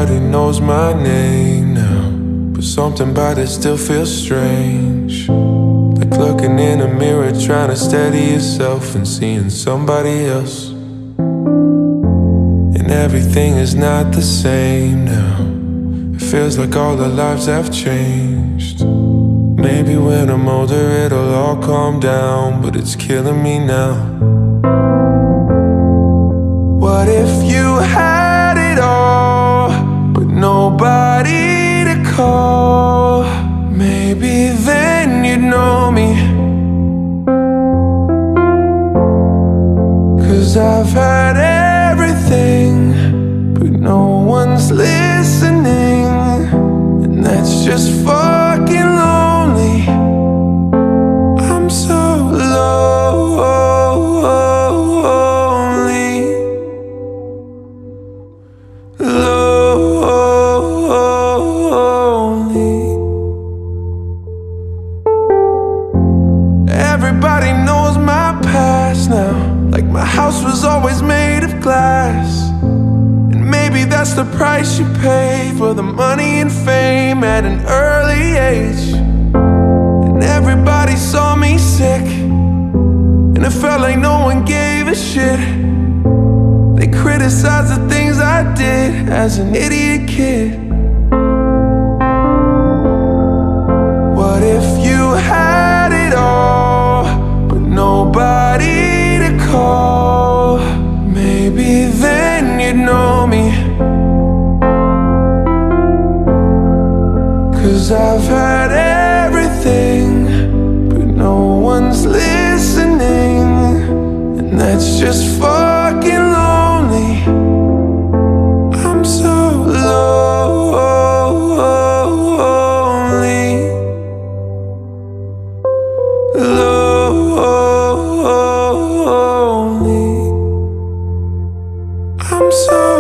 Everybody knows my name now, but something about it still feels strange. Like looking in a mirror, trying to steady yourself and seeing somebody else. And everything is not the same now. It feels like all our lives have changed. Maybe when I'm older it'll all calm down, but it's killing me now. What if you had it all, but nobody to call? Maybe then you'd know me. 'Cause I've had everything, but no one's listening, and that's just fucking lonely. I'm so lonely, lonely. Everybody knows my past now, like my house was always made of glass. And maybe that's the price you pay for the money and fame at an early age. And everybody saw me sick, and it felt like no one gave a shit. They criticized the things I did as an idiot kid. What if you had it all, but nobody to call? Maybe then you'd know me. 'Cause I've had everything, but no one's listening, and that's just fucking lonely. I'm so lonely, lonely. I'm so